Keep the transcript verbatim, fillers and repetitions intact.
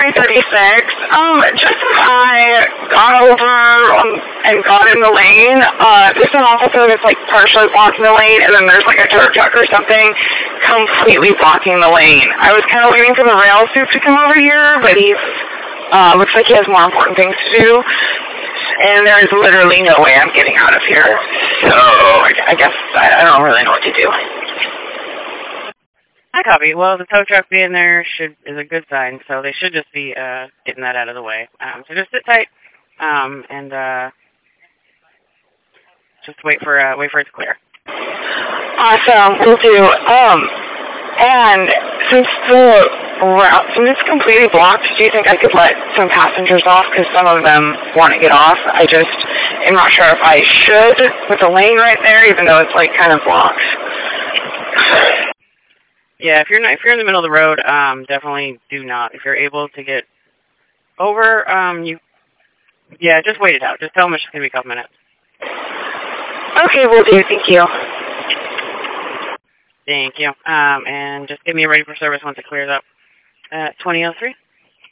twenty thirty-six. Um, just I got over um, and got in the lane. Uh, there's an officer that's like partially blocking the lane, and then there's like a tow truck or something completely blocking the lane. I was kind of waiting for the rail soup to come over here, but he's uh, looks like he has more important things to do, and there is literally no way I'm getting out of here. So I, I guess I, I don't really know what to do. I copy. Well, the tow truck being there should is a good sign, so they should just be uh, getting that out of the way. Um, so just sit tight um, and uh, just wait for uh, wait for it to clear. Awesome, will do. Um, and since the route, since it's completely blocked, do you think I could let some passengers off? Because some of them want to get off. I just am not sure if I should with the lane right there, even though it's like kind of blocked. Yeah, if you're not, if you're in the middle of the road, um, definitely do not. If you're able to get over, um, you, yeah, just wait it out. Just tell them it's just gonna be a couple minutes. Okay, will do. Thank you. Thank you. Um, and just get me ready for service once it clears up. Uh, twenty oh three.